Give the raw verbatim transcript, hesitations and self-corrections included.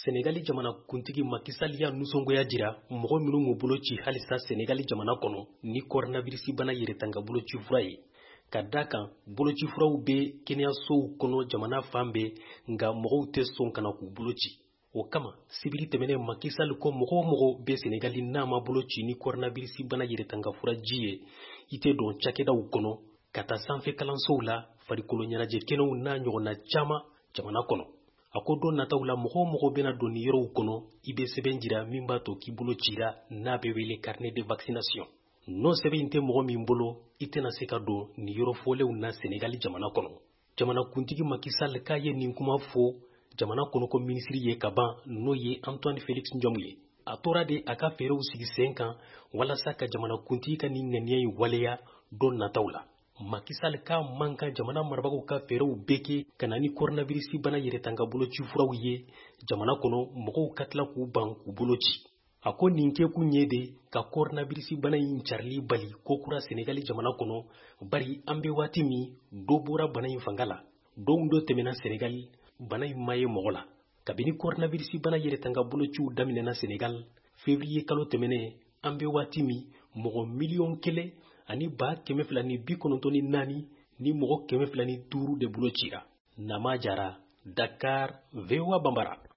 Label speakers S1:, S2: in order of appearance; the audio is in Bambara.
S1: Senegali jamana kuntigi Macky Sall ya nusɔngoya jira mɔgɔ minnu m'u bolo ci halisa Senegali jamana kɔnɔ ni coronavirus bana yɛrɛtanga boloci fura ye. Ka da kan boloci furaw bɛ kɛnɛyasow kɔnɔ jamana fan bɛɛ nka mɔgɔw tɛ sɔn kana k'u boloci. O kama sibiri tɛmɛnen Macky Sall ko mɔgɔ o mɔgɔ bɛ Senegali n'a ma boloci ni coronavirus bana yɛrɛtanga fura ji ye i tɛ don cakɛdaw kɔnɔ ka taa sanfɛ kalansow la farikolo ɲɛnajɛ kɛnɛw n'a ɲɔgɔnna caman jamana kɔnɔ. A ko don nataw la mɔgɔ o mɔgɔ bɛna don ni yɔrɔw kɔnɔ i bɛ sɛbɛn jira min b'a to k'i bolo cira n'a bɛ wele carnet de vaccination. N'o sɛbɛn in tɛ mɔgɔ min bolo i tɛna se ka don ni yɔrɔ fɔlenw na Senegali jamana kɔnɔ. Jamana kuntigi Macky Sall k'a ye nin kuma fɔ jamana kɔnɔko minisiri ye ka ban n'o ye Antoine Félix Ndiome ye. A tora de a ka fɛɛrɛw sigi sen kan walasa ka jamana kuntigi ka nin ŋaniya in waleya don nataw la. Macky Sall k'a man kan jamana marabagaw ka fɛɛrɛw bɛɛ kɛ ka na ni coronavirus bana yɛrɛtanga boloci furaw ye jamana kɔnɔ mɔgɔw ka tila k'u ban k'u boloci. A ko nin kɛkun ye de ka coronavirus bana in carili bali ko kura Senegali jamana kɔnɔ bari an bɛ waati min dɔ bɔra bana in fanga la. Don dɔ tɛmɛna Senegali bana in ma ye mɔgɔ la. Kabini coronavirus bana yɛrɛtanga bolociw daminɛna Senegal février kalo tɛmɛnen an bɛ waati min mɔgɔ miliyɔn kelen ani ba kɛmɛ fila ni bi kɔnɔntɔn ni naani ni mɔgɔ kɛmɛ fila ni duuru de bolo cira. Nama Jara, Dakar, V O A Bambara.